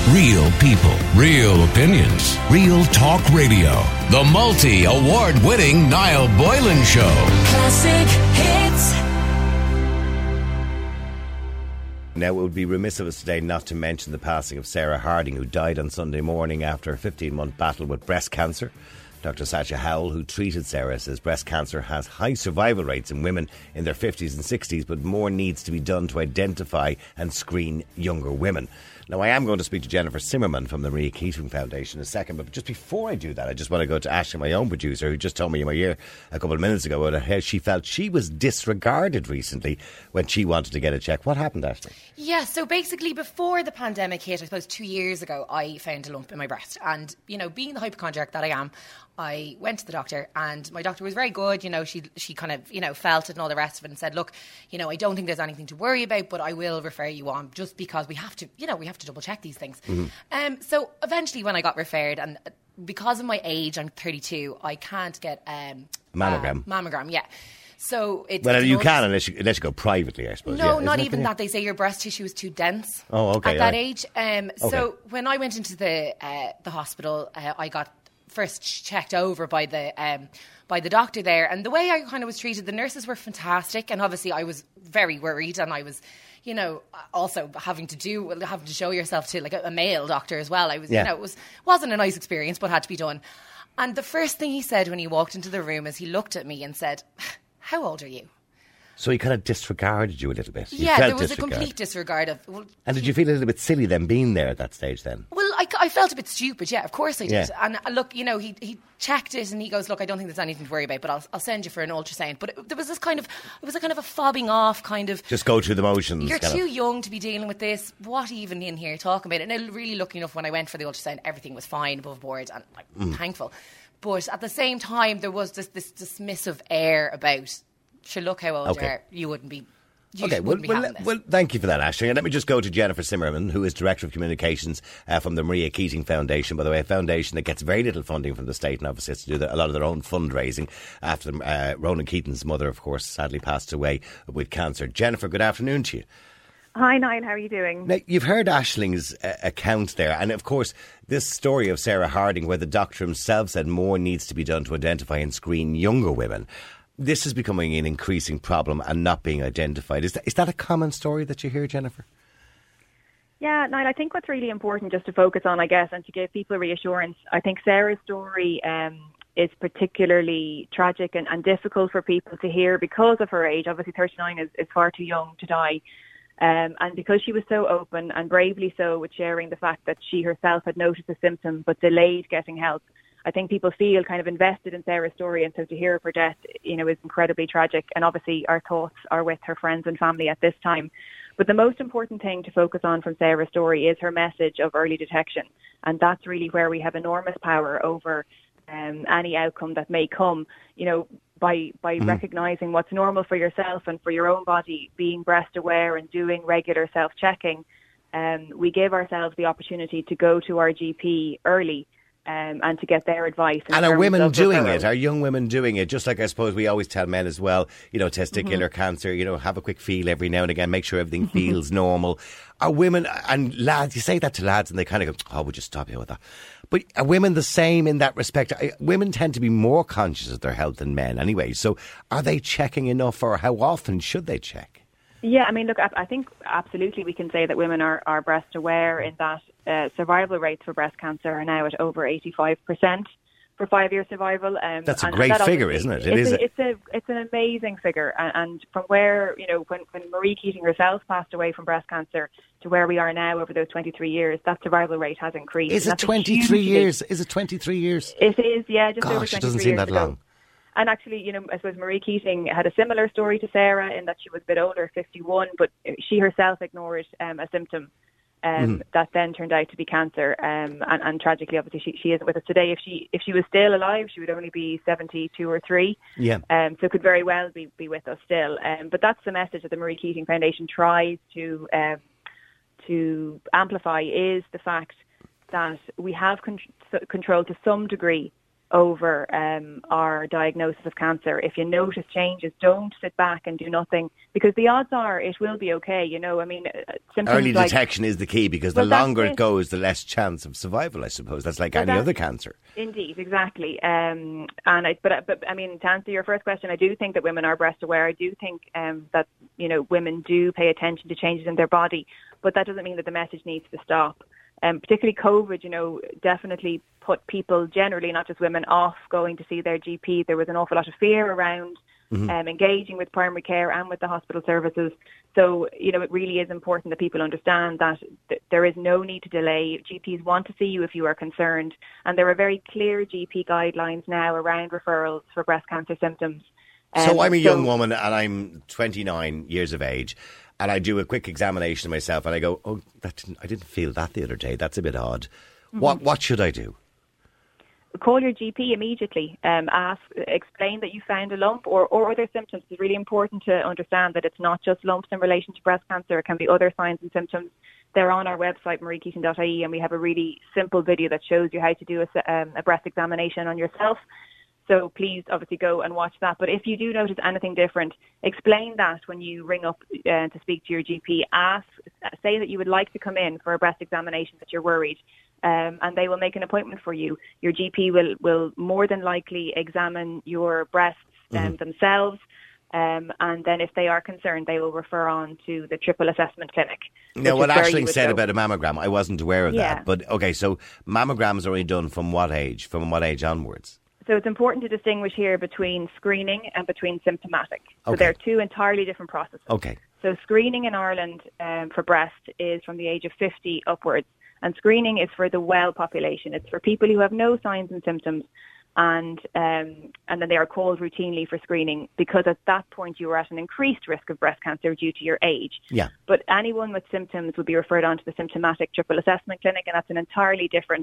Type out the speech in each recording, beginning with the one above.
Real people, real opinions, Real Talk Radio. The multi-award-winning Niall Boylan Show. Classic hits. Now, it would be remiss of us today not to mention the passing of Sarah Harding, who died on Sunday morning after a 15-month battle with breast cancer. Dr. Sacha Howell, who treated Sarah, says breast cancer has high survival rates in women in their 50s and 60s, but more needs to be done to identify and screen younger women. Now, I am going to speak to Jennifer Zimmerman from the Maria Keating Foundation in a second, but just before I do that, I just want to go to Ashley, my own producer, who just told me in my ear a couple of minutes ago about how she felt she was disregarded recently when she wanted to get a check. What happened, Ashley? Yeah, so basically before the pandemic hit, I suppose 2 years ago, I found a lump in my breast. And, you know, being the hypochondriac that I am, I went to the doctor, and my doctor was very good. You know, she kind of, you know, felt it and all the rest of it and said, look, you know, I don't think there's anything to worry about, but I will refer you on just because we have to, you know, we have to double check these things. Mm-hmm. So eventually when I got referred, and because of my age, I'm 32, I can't get mammogram. Mammogram, yeah. So it's you can unless you go privately, I suppose. No, yeah. not even that. They say your breast tissue is too dense. Oh, okay. At that age. So when I went into the hospital, I got first checked over by the doctor there, and the way I kind of was treated, the nurses were fantastic, and obviously I was very worried, and I was, you know, also having to show yourself to like a male doctor as well. I was, you know, it wasn't a nice experience, but had to be done. And the first thing he said when he walked into the room is he looked at me and said, "How old are you?" So he kind of disregarded you a little bit. Yeah, there was a complete disregard of... Well, and did you feel a little bit silly then being there at that stage then? Well, I felt a bit stupid, yeah, of course I did. Yeah. And look, you know, he checked it and he goes, look, I don't think there's anything to worry about, but I'll send you for an ultrasound. But there was this kind of, it was a kind of a fobbing off kind of... Just go through the motions. You're too young to be dealing with this. What even in here talking about it? And really lucky enough, when I went for the ultrasound, everything was fine, above board, and like, thankful. But at the same time, there was this dismissive air about... Sure, look how old you are. You wouldn't be. Well, thank you for that, Ashley. And let me just go to Jennifer Zimmerman, who is Director of Communications from the Maria Keating Foundation. By the way, a foundation that gets very little funding from the state and obviously has to do a lot of their own fundraising after Ronan Keating's mother, of course, sadly passed away with cancer. Jennifer, good afternoon to you. Hi, Niall. How are you doing? Now, you've heard Ashling's account there, and of course, this story of Sarah Harding, where the doctor himself said more needs to be done to identify and screen younger women. This is becoming an increasing problem and not being identified. Is that a common story that you hear, Jennifer? Yeah, Niall, I think what's really important just to focus on, I guess, and to give people reassurance, I think Sarah's story is particularly tragic and difficult for people to hear because of her age. Obviously, 39 is far too young to die. And because she was so open and bravely so with sharing the fact that she herself had noticed a symptom but delayed getting help, I think people feel kind of invested in Sarah's story, and so to hear of her death, you know, is incredibly tragic. And obviously our thoughts are with her friends and family at this time. But the most important thing to focus on from Sarah's story is her message of early detection. And that's really where we have enormous power over any outcome that may come, you know, by recognising what's normal for yourself and for your own body, being breast aware and doing regular self-checking. We give ourselves the opportunity to go to our GP early and to get their advice. And are women doing it? Are young women doing it? Just like I suppose we always tell men as well, you know, testicular cancer, you know, have a quick feel every now and again, make sure everything feels normal. Are women and lads, you say that to lads and they kind of go, oh, would you stop you with that? But are women the same in that respect? Women tend to be more conscious of their health than men anyway. So are they checking enough, or how often should they check? Yeah, I mean, look, I think absolutely we can say that women are breast aware in that survival rates for breast cancer are now at over 85% for 5-year survival. That's a great figure, isn't it? It's an amazing figure. And from where, you know, when Marie Keating herself passed away from breast cancer to where we are now over those 23 years, that survival rate has increased. Is it 23 years? Is it 23 years? It is, yeah, just over 23 years. Gosh, it doesn't seem that long. And actually, you know, I suppose Marie Keating had a similar story to Sarah in that she was a bit older, 51, but she herself ignored a symptom that then turned out to be cancer. And tragically, obviously, she isn't with us today. If she was still alive, she would only be 72 or 3. Yeah. So could very well be with us still. But that's the message that the Marie Keating Foundation tries to amplify, is the fact that we have control to some degree over our diagnosis of cancer. If you notice changes, don't sit back and do nothing, because the odds are it will be okay. Symptoms early detection is the key, because the longer it goes, the less chance of survival, I suppose. That's like any other cancer. Indeed, exactly. But to answer your first question, I do think that women are breast aware. I do think that women do pay attention to changes in their body, but that doesn't mean that the message needs to stop. Particularly COVID, definitely put people generally, not just women, off going to see their GP. There was an awful lot of fear around engaging with primary care and with the hospital services. So, it really is important that people understand that there is no need to delay. GPs want to see you if you are concerned. And there are very clear GP guidelines now around referrals for breast cancer symptoms. So I'm a young woman and I'm 29 years of age, and I do a quick examination of myself and I go, I didn't feel that the other day. That's a bit odd. What should I do? Call your GP immediately. Explain that you found a lump or other symptoms. It's really important to understand that it's not just lumps in relation to breast cancer. It can be other signs and symptoms. They're on our website, mariekeating.ie, and we have a really simple video that shows you how to do a breast examination on yourself. So please, obviously, go and watch that. But if you do notice anything different, explain that when you ring up to speak to your GP. Say that you would like to come in for a breast examination, that you're worried, and they will make an appointment for you. Your GP will more than likely examine your breasts themselves. And then if they are concerned, they will refer on to the triple assessment clinic. Now, what Aisling said about a mammogram, I wasn't aware of that. But, okay, so mammograms are only done from what age? From what age onwards? So it's important to distinguish here between screening and between symptomatic. So they're two entirely different processes. Okay. So screening in Ireland for breast is from the age of 50 upwards. And screening is for the well population. It's for people who have no signs and symptoms. And then they are called routinely for screening, because at that point you are at an increased risk of breast cancer due to your age. Yeah. But anyone with symptoms would be referred on to the symptomatic triple assessment clinic, and that's an entirely different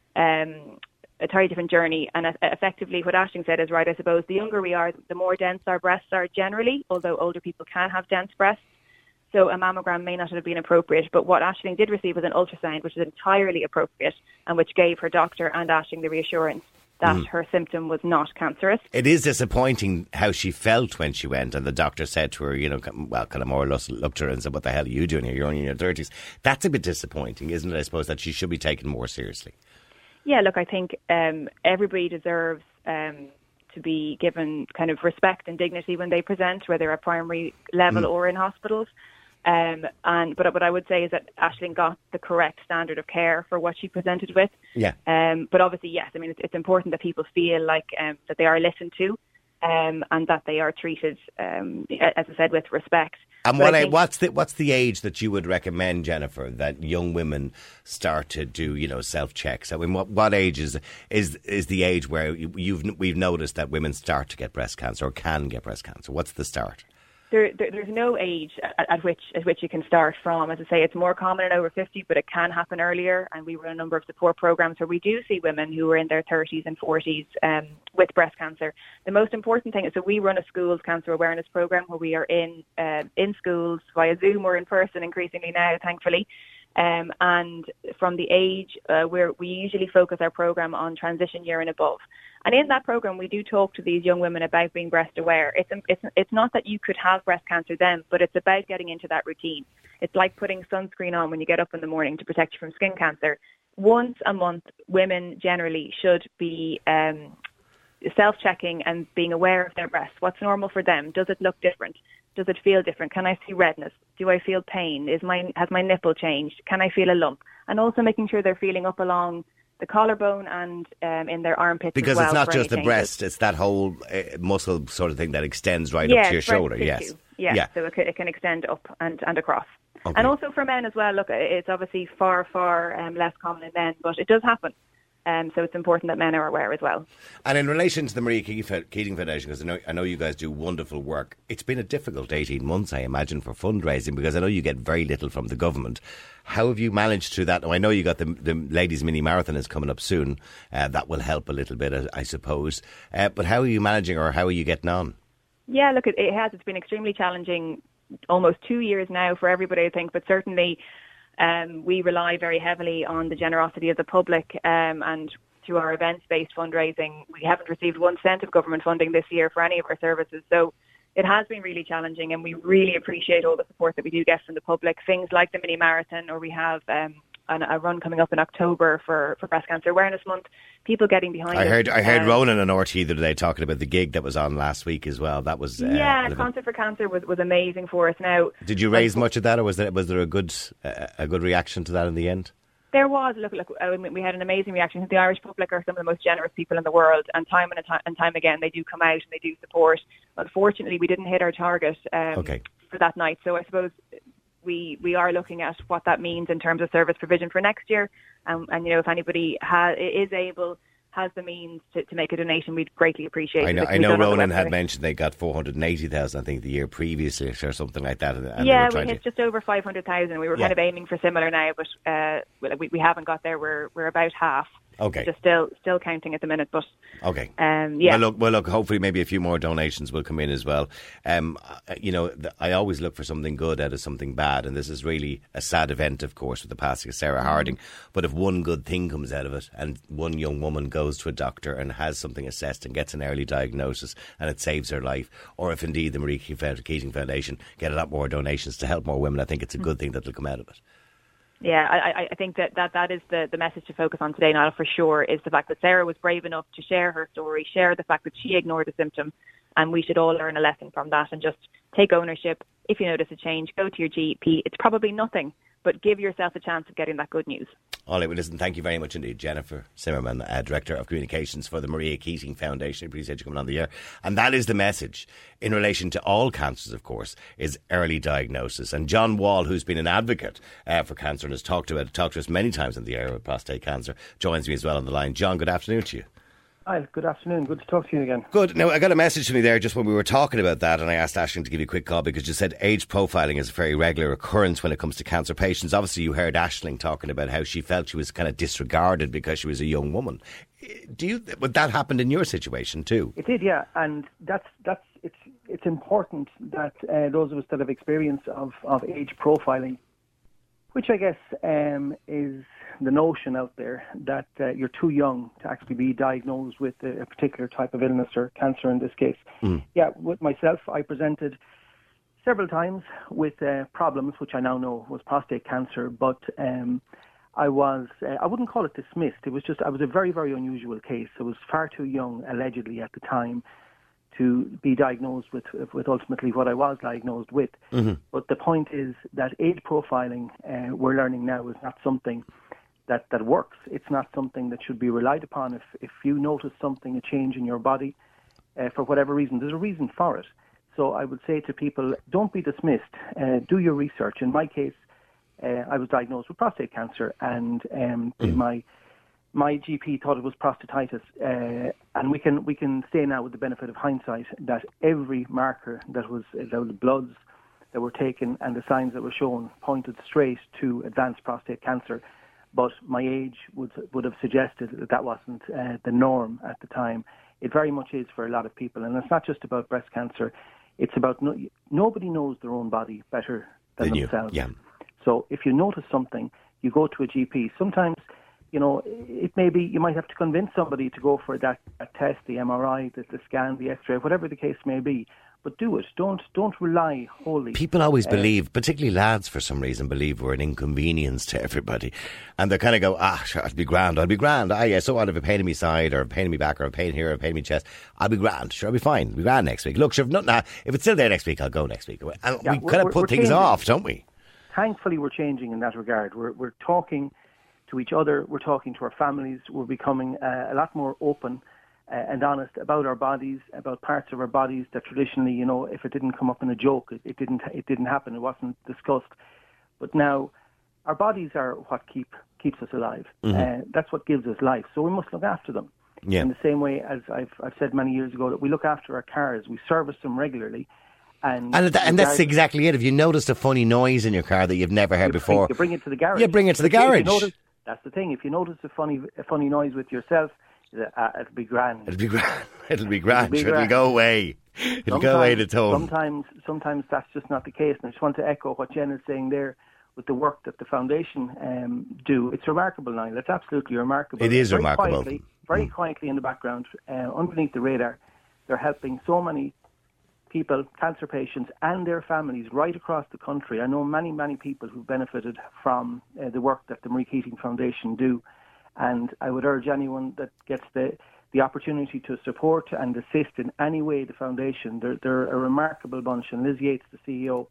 journey. And effectively what Aisling said is right, I suppose. The younger we are, the more dense our breasts are generally, although older people can have dense breasts. So a mammogram may not have been appropriate. But what Aisling did receive was an ultrasound, which is entirely appropriate, and which gave her doctor and Aisling the reassurance that her symptom was not cancerous. It is disappointing how she felt when she went, and the doctor said to her, kind of more or less looked at her and said, what the hell are you doing here? You're only in your 30s. That's a bit disappointing, isn't it? I suppose that she should be taken more seriously. Yeah, look, I think everybody deserves to be given kind of respect and dignity when they present, whether at primary level or in hospitals. But what I would say is that Aisling got the correct standard of care for what she presented with. Yeah. But obviously, yes, I mean, it's important that people feel like that they are listened to and that they are treated, as I said, with respect. And what's the age that you would recommend, Jennifer, that young women start to do, self-checks? I mean, what age is the age where we've noticed that women start to get breast cancer or can get breast cancer? What's the start? There's no age at which you can start from. As I say, it's more common in over 50, but it can happen earlier. And we run a number of support programs where we do see women who are in their 30s and 40s with breast cancer. The most important thing is that we run a schools cancer awareness program where we are in schools via Zoom or in person increasingly now, thankfully. And from the age where we usually focus our program on transition year and above. And in that program, we do talk to these young women about being breast aware. It's not that you could have breast cancer then, but it's about getting into that routine. It's like putting sunscreen on when you get up in the morning to protect you from skin cancer. Once a month, women generally should be self-checking and being aware of their breasts. What's normal for them? Does it look different? Does it feel different? Can I see redness? Do I feel pain? Has my nipple changed? Can I feel a lump? And also making sure they're feeling up along the collarbone and in their armpits because as well. It's not just the breast, it's that whole muscle sort of thing that extends right up to your shoulder. Yes. Yeah, so it can extend up and across. Okay. And also for men as well, look, it's obviously far less common in men, but it does happen. So it's important that men are aware as well. And in relation to the Marie Keating Foundation, because I know you guys do wonderful work, it's been a difficult 18 months, I imagine, for fundraising, because I know you get very little from the government. How have you managed through that? Now, I know you got the Ladies Mini Marathon is coming up soon. That will help a little bit, I suppose. But how are you managing, or how are you getting on? Yeah, look, it has. It's been extremely challenging, almost 2 years now for everybody, I think, but certainly we rely very heavily on the generosity of the public, and to our events-based fundraising. We haven't received 1 cent of government funding this year for any of our services. So it has been really challenging, and we really appreciate all the support that we do get from the public. Things like the mini marathon, or we have a run coming up in October for Breast Cancer Awareness Month. People getting behind it. I heard Ronan on RT the other day talking about the gig that was on last week as well. That was Concert for Cancer was amazing for us. Now, did you raise much of that, or was there a good reaction to that in the end? There was. Look, we had an amazing reaction. The Irish public are some of the most generous people in the world, and time again, they do come out and they do support. Unfortunately, we didn't hit our target for that night. So I suppose we are looking at what that means in terms of service provision for next year. And if anybody has the means to make a donation, we'd greatly appreciate it. I know Ronan had mentioned they got 480,000, I think, the year previously or something like that. And we hit just over 500,000. We were kind of aiming for similar now, but we haven't got there. We're about half. Okay. Just still counting at the minute, but okay. Yeah. Well, look. Hopefully, maybe a few more donations will come in as well. I always look for something good out of something bad, and this is really a sad event, of course, with the passing of Sarah Harding. But if one good thing comes out of it, and one young woman goes to a doctor and has something assessed and gets an early diagnosis, and it saves her life, or if indeed the Marie Keating Foundation get a lot more donations to help more women, I think it's a good thing that will come out of it. Yeah, I think that is the message to focus on today, Niall, for sure, is the fact that Sarah was brave enough to share her story, share the fact that she ignored a symptom, and we should all learn a lesson from that and just take ownership. If you notice a change, go to your GP. It's probably nothing, but give yourself a chance of getting that good news. All right, well, listen, thank you very much indeed, Jennifer Zimmerman, Director of Communications for the Maria Keating Foundation. I appreciate you coming on the air. And that is the message in relation to all cancers, of course, is early diagnosis. And John Wall, who's been an advocate for cancer and has talked to us many times in the area of prostate cancer, joins me as well on the line. John, good afternoon to you. Hi, good afternoon. Good to talk to you again. Good. Now, I got a message from you there just when we were talking about that, and I asked Aisling to give you a quick call because you said age profiling is a very regular occurrence when it comes to cancer patients. Obviously, you heard Aisling talking about how she felt she was kind of disregarded because she was a young woman. Would that happen in your situation too? It did, yeah, and it's important that those of us that have experience of age profiling, which I guess is the notion out there that you're too young to actually be diagnosed with a particular type of illness or cancer in this case. Yeah, with myself, I presented several times with problems, which I now know was prostate cancer, but I wouldn't call it dismissed. It was just, I was a very, very unusual case. I was far too young, allegedly, at the time to be diagnosed with ultimately what I was diagnosed with. But the point is that age profiling, we're learning now, is not something that works. It's not something that should be relied upon. If you notice something, a change in your body, for whatever reason, there's a reason for it. So I would say to people, don't be dismissed. Do your research. In my case, I was diagnosed with prostate cancer, and my GP thought it was prostatitis. And we can say now, with the benefit of hindsight, that every marker that was the bloods that were taken and the signs that were shown pointed straight to advanced prostate cancer. But my age would have suggested that wasn't the norm at the time. It very much is for a lot of people. And it's not just about breast cancer. It's about nobody knows their own body better than themselves. Yeah. So if you notice something, you go to a GP. Sometimes, it may be you might have to convince somebody to go for that test, the MRI, the scan, the X-ray, whatever the case may be. But do it. Don't rely wholly. People always believe, particularly lads for some reason, believe we're an inconvenience to everybody. And they kind of go, sure, I'll be grand. Yeah, so what if a pain in my side or a pain in my back or a pain here or a pain in my chest? I'll be grand. Sure, I'll be fine. I'll be grand next week. Look, sure, if it's still there next week, I'll go next week. And we kind of put things off, don't we? Thankfully, we're changing in that regard. We're talking to each other. We're talking to our families. We're becoming a lot more open and honest about our bodies, about parts of our bodies that traditionally, if it didn't come up in a joke, it didn't happen. It wasn't discussed. But now, our bodies are what keeps us alive. That's what gives us life. So we must look after them. Yeah. In the same way as I've said many years ago, that we look after our cars. We service them regularly. And that's exactly it. If you noticed a funny noise in your car that you've never heard before, you bring it to the garage. You bring it to the garage. That's the thing. If you notice a funny noise with yourself, it'll be grand. It'll be grand. It'll go away. It'll go away to tone. Sometimes that's just not the case. And I just want to echo what Jen is saying there with the work that the foundation do. It's remarkable, Niall. It's absolutely remarkable. It is remarkable. very quietly in the background, underneath the radar. They're helping so many people, cancer patients and their families right across the country. I know many, many people who've benefited from the work that the Marie Keating Foundation do. And I would urge anyone that gets the opportunity to support and assist in any way the foundation. They're a remarkable bunch. And Liz Yates, the CEO,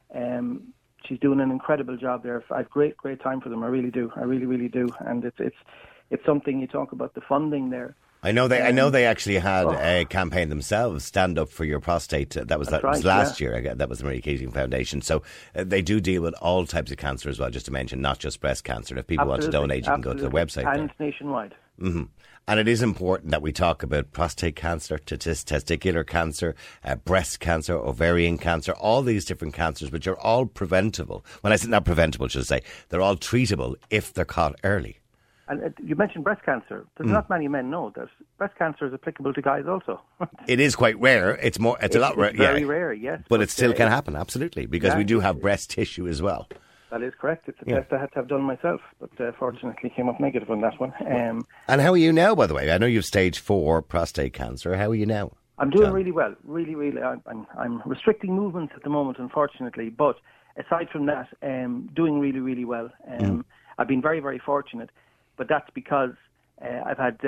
she's doing an incredible job there. I have great time for them. I really do. I really, really do. And it's something, you talk about the funding there. I know they actually had a campaign themselves, Stand Up for Your Prostate. That was last year. That was the Marie Keating Foundation. So they do deal with all types of cancer as well, just to mention, not just breast cancer. If people want to donate, you can go to the website. And nationwide. Mm-hmm. And it is important that we talk about prostate cancer, testicular cancer, breast cancer, ovarian cancer, all these different cancers, which are all preventable. When I say not preventable, should I say, they're all treatable if they're caught early. And you mentioned breast cancer. There's not many men know that breast cancer is applicable to guys also. It is quite rare. It's a lot rare. It's very rare, yes. But it still can happen, absolutely, because we do have breast tissue as well. That is correct. It's a test I had to have done myself, but fortunately came up negative on that one. And how are you now, by the way? I know you've stage 4 prostate cancer. How are you now? I'm doing really well. Really, really. I'm restricting movements at the moment, unfortunately. But aside from that, doing really, really well. I've been very, very fortunate. But that's because I've had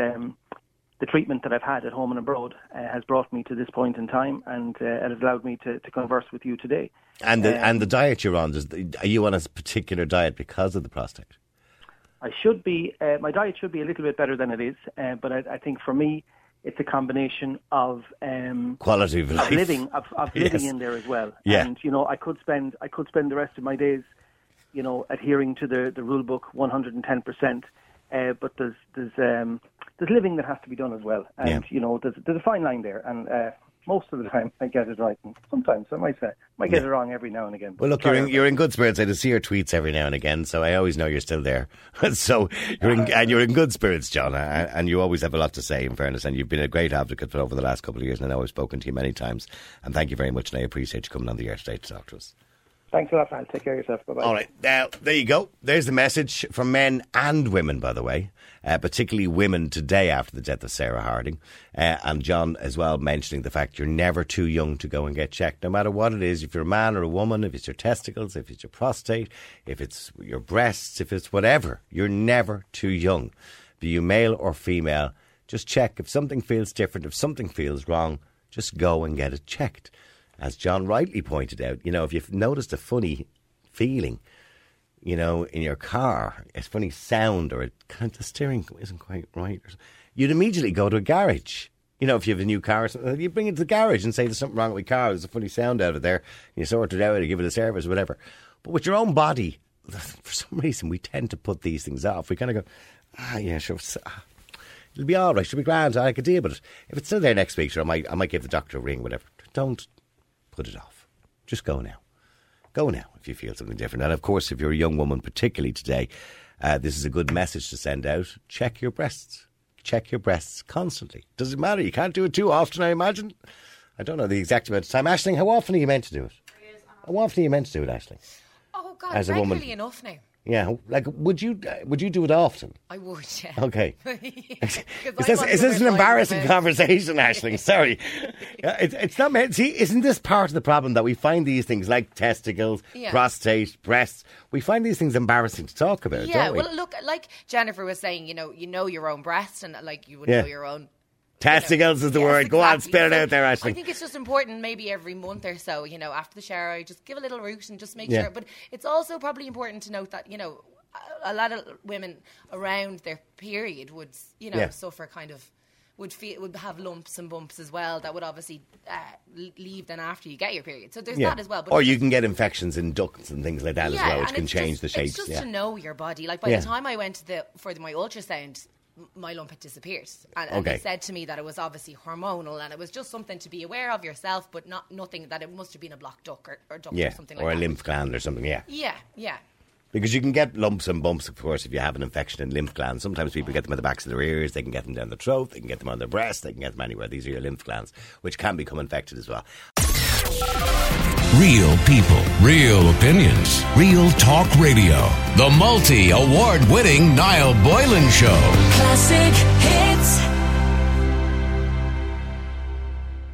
the treatment that I've had at home and abroad has brought me to this point in time, and it has allowed me to converse with you today. And the diet you're on, are you on a particular diet because of the prostate? I should be. My diet should be a little bit better than it is, but I think for me, it's a combination of quality of life, living in there as well. Yeah. And I could spend the rest of my days, adhering to the rule book 110%. But there's living that has to be done as well, and there's a fine line there, and most of the time I get it right, and sometimes I might get it wrong every now and again. Well, look, you're in good spirits. I just see your tweets every now and again, so I always know you're still there. So you're in good spirits, John, and you always have a lot to say, in fairness, and you've been a great advocate for over the last couple of years, and I know I've spoken to you many times, and thank you very much, and I appreciate you coming on the air today to talk to us. Thanks a lot, man. Take care of yourself. Bye-bye. All right. Now, there you go. There's the message from men and women, by the way, particularly women today after the death of Sarah Harding. And John as well mentioning the fact you're never too young to go and get checked, no matter what it is. If you're a man or a woman, if it's your testicles, if it's your prostate, if it's your breasts, if it's whatever, you're never too young. Be you male or female, just check. If something feels different, if something feels wrong, just go and get it checked. As John rightly pointed out, if you've noticed a funny feeling, in your car, a funny sound, or the steering isn't quite right, you'd immediately go to a garage. If you have a new car, you bring it to the garage and say there's something wrong with your car, there's a funny sound out of there, you sort it out, you give it a service, whatever. But with your own body, for some reason, we tend to put these things off. We kind of go, sure, it'll be all right, it'll be grand, I could deal with it. If it's still there next week, sure, I might give the doctor a ring, whatever. Don't put it off. Just go now. Go now if you feel something different. And of course, if you're a young woman, particularly today, this is a good message to send out. Check your breasts. Check your breasts constantly. Doesn't matter. You can't do it too often, I imagine. I don't know the exact amount of time. Aisling, how often are you meant to do it? How often are you meant to do it, Aisling? Oh, God, as a regularly woman. Enough now. Yeah, would you do it often? I would, yeah. Okay. Is this an embarrassing conversation, Aisling? Sorry. It's not meant. See, isn't this part of the problem that we find these things like testicles, prostate, breasts? We find these things embarrassing to talk about, don't we? Well, look, like Jennifer was saying, you know your own breasts, and like you would know your own. Testicles is the word. Exactly. Go on, spit it out there, Aisling. I think it's just important maybe every month or so, after the shower, I just give a little root and just make sure. But it's also probably important to note that, a lot of women around their period would, suffer kind of, would have lumps and bumps as well that would obviously leave then after you get your period. So there's that as well. But or you can get infections in ducts and things like that as well, which can change the shapes. It's just to know your body. Like by the time I went for my ultrasound, my lump had disappeared, and they said to me that it was obviously hormonal, and it was just something to be aware of yourself, but nothing that it must have been a blocked duct or duct or something like that. Or a lymph gland or something, Yeah. Because you can get lumps and bumps, of course, if you have an infection in lymph glands. Sometimes people get them at the backs of their ears, they can get them down the throat, they can get them on their breast, they can get them anywhere. These are your lymph glands, which can become infected as well. Real people, real opinions, Real Talk Radio. The multi-award-winning Niall Boylan Show. Classic hits.